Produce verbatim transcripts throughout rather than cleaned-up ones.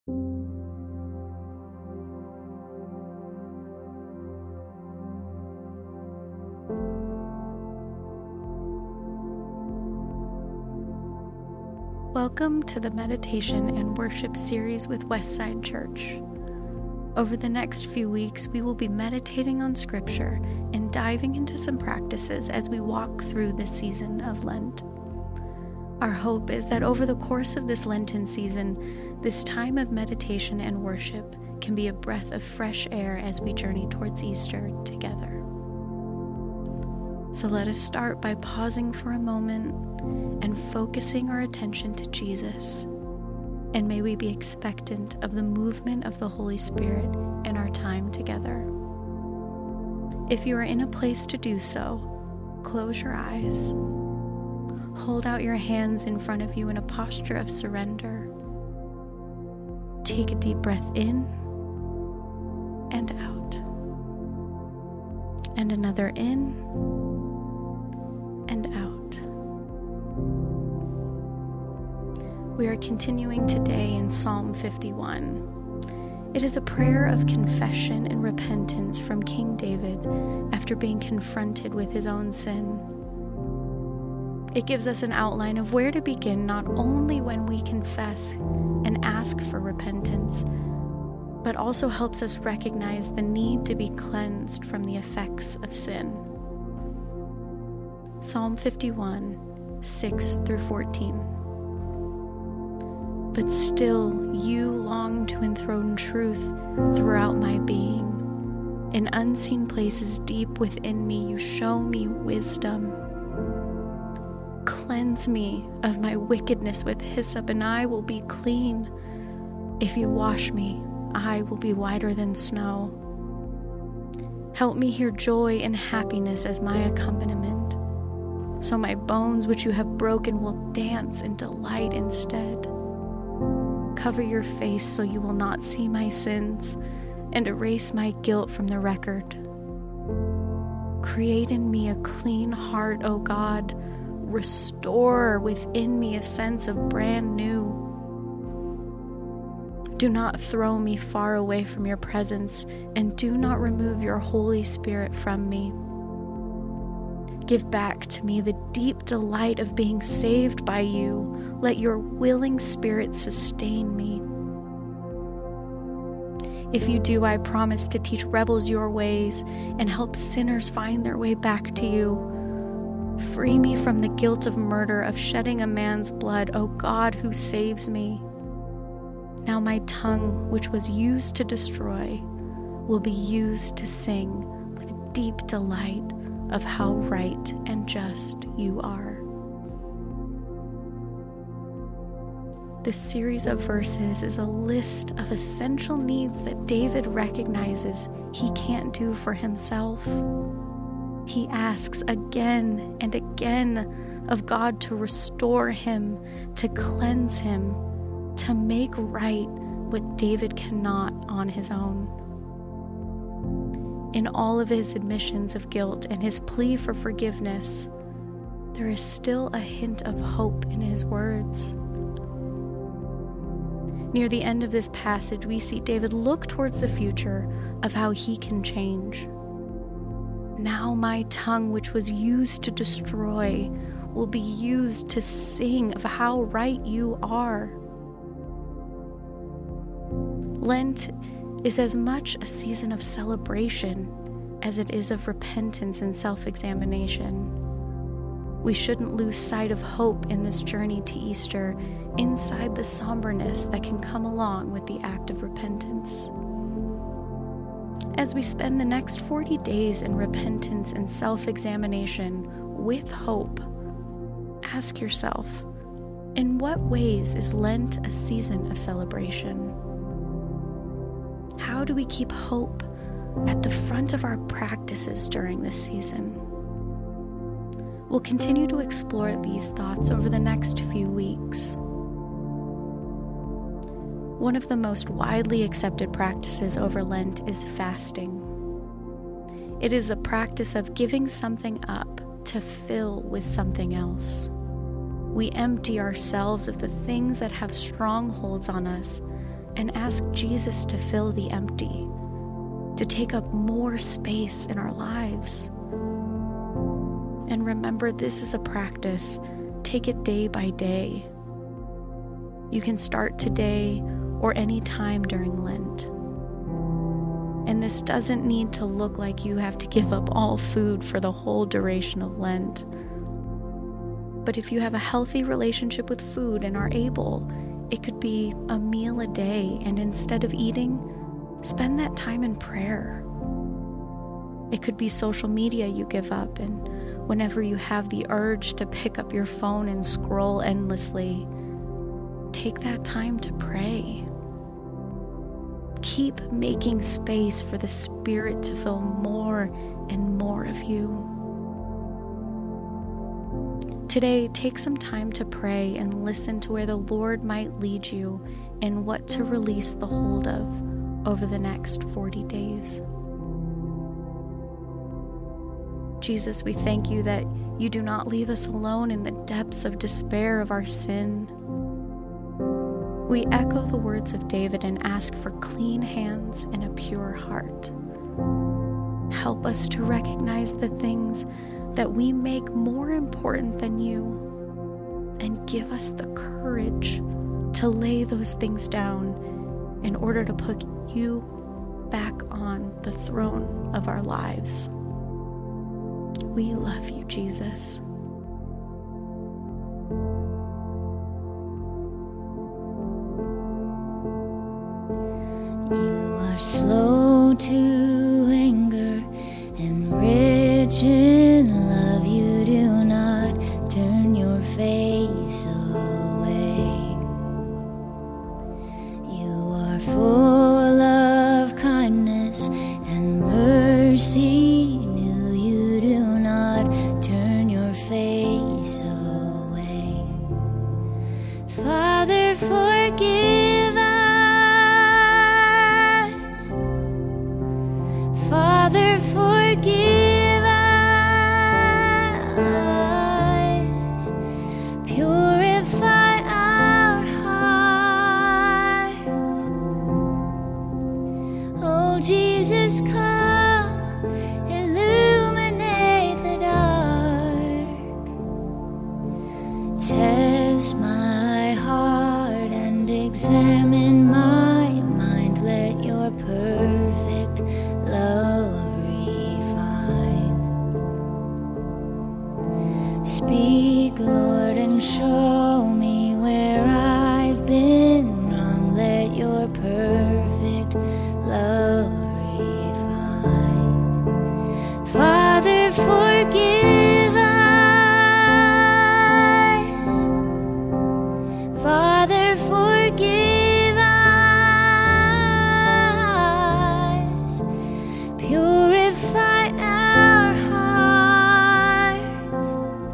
Welcome to the Meditation and Worship series with Westside Church. Over the next few weeks, we will be meditating on Scripture and diving into some practices as we walk through this season of Lent. Our hope is that over the course of this Lenten season, this time of meditation and worship can be a breath of fresh air as we journey towards Easter together. So let us start by pausing for a moment and focusing our attention to Jesus. And may we be expectant of the movement of the Holy Spirit in our time together. If you are in a place to do so, close your eyes. Hold out your hands in front of you in a posture of surrender. Take a deep breath in and out. And another in and out. We are continuing today in Psalm fifty-one. It is a prayer of confession and repentance from King David after being confronted with his own sin. It gives us an outline of where to begin not only when we confess and ask for repentance, but also helps us recognize the need to be cleansed from the effects of sin. Psalm fifty-one, six through fourteen. But still you long to enthrone truth throughout my being. In unseen places deep within me, you show me wisdom. Cleanse me of my wickedness with hyssop, and I will be clean. If you wash me, I will be whiter than snow. Help me hear joy and happiness as my accompaniment, so my bones which you have broken will dance in delight instead. Cover your face so you will not see my sins, and erase my guilt from the record. Create in me a clean heart, O God. Restore within me a sense of brand new. Do not throw me far away from your presence, and do not remove your Holy Spirit from me. Give back to me the deep delight of being saved by you. Let your willing spirit sustain me. If you do, I promise to teach rebels your ways and help sinners find their way back to you. Free me from the guilt of murder, of shedding a man's blood, O God who saves me. Now my tongue, which was used to destroy, will be used to sing with deep delight of how right and just you are. This series of verses is a list of essential needs that David recognizes he can't do for himself. He asks again and again of God to restore him, to cleanse him, to make right what David cannot on his own. In all of his admissions of guilt and his plea for forgiveness, there is still a hint of hope in his words. Near the end of this passage, we see David look towards the future of how he can change. Now my tongue, which was used to destroy, will be used to sing of how right you are. Lent is as much a season of celebration as it is of repentance and self-examination. We shouldn't lose sight of hope in this journey to Easter inside the somberness that can come along with the act of repentance. As we spend the next forty days in repentance and self-examination with hope, ask yourself, in what ways is Lent a season of celebration? How do we keep hope at the front of our practices during this season? We'll continue to explore these thoughts over the next few weeks. One of the most widely accepted practices over Lent is fasting. It is a practice of giving something up to fill with something else. We empty ourselves of the things that have strongholds on us and ask Jesus to fill the empty, to take up more space in our lives. And remember, this is a practice. Take it day by day. You can start today or any time during Lent. And this doesn't need to look like you have to give up all food for the whole duration of Lent. But if you have a healthy relationship with food and are able, it could be a meal a day, and instead of eating, spend that time in prayer. It could be social media you give up, and whenever you have the urge to pick up your phone and scroll endlessly, take that time to pray. Keep making space for the Spirit to fill more and more of you. Today, take some time to pray and listen to where the Lord might lead you and what to release the hold of over the next forty days. Jesus, we thank you that you do not leave us alone in the depths of despair of our sin. We echo the words of David and ask for clean hands and a pure heart. Help us to recognize the things that we make more important than you, and give us the courage to lay those things down in order to put you back on the throne of our lives. We love you, Jesus. You are slow to anger and rich in love. You do not turn your face away. You are full of kindness and mercy. No, you do not turn your face away. Father, forgive us. Father, forgive us. Purify our hearts. Oh, Jesus, come, illuminate the dark. Test my heart and examine my mind. Let your perfect love refine. Speak, Lord, and show me where I've been wrong. Let your perfect love refine. Father, forgive us. Father, forgive us. Purify our hearts.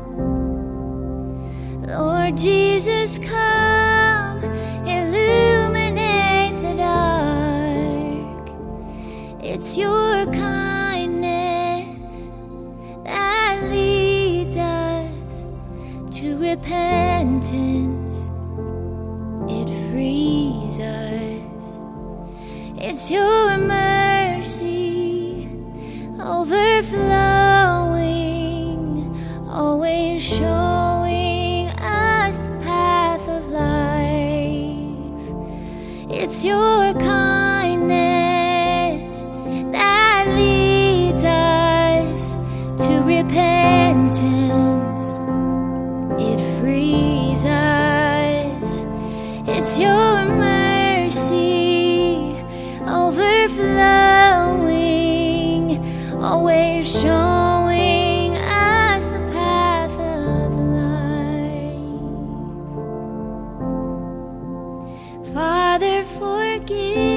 Lord Jesus, come, illuminate the dark. It's your kindness that leads us to repentance. It frees us. It's your mercy overflowing, always showing us the path of life. It's your kindness that leads us to repentance. It frees us. It's your mercy overflowing, always showing us the path of life. Father, forgive